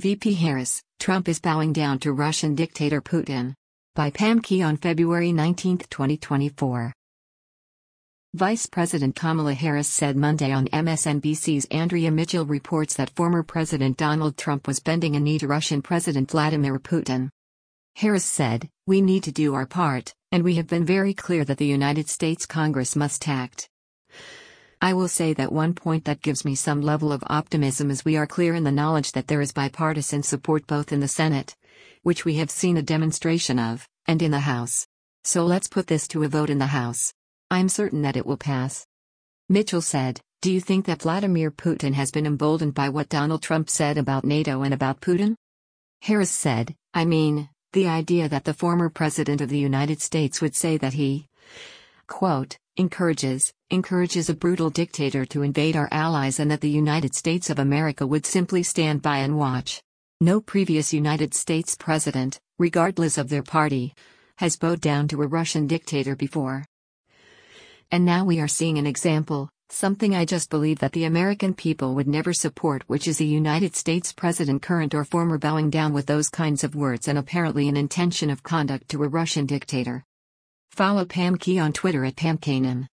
VP Harris, Trump is bowing down to Russian dictator Putin. By Pam Key on February 19, 2024. Vice President Kamala Harris said Monday on MSNBC's Andrea Mitchell reports that former President Donald Trump was bending a knee to Russian President Vladimir Putin. Harris said, "We need to do our part, and we have been very clear that the United States Congress must act. I will say that one point that gives me some level of optimism is we are clear in the knowledge that there is bipartisan support both in the Senate, which we have seen a demonstration of, and in the House. So let's put this to a vote in the House. I'm certain that it will pass." Mitchell said, "Do you think that Vladimir Putin has been emboldened by what Donald Trump said about NATO and about Putin?" Harris said, "I mean, the idea that the former President of the United States would say that he, quote, encourages a brutal dictator to invade our allies and that the United States of America would simply stand by and watch. No previous United States president, regardless of their party, has bowed down to a Russian dictator before. And now we are seeing an example, something I just believe that the American people would never support, which is a United States president, current or former, bowing down with those kinds of words and apparently an intention of conduct to a Russian dictator." Follow Pam Key on Twitter at PamKanan.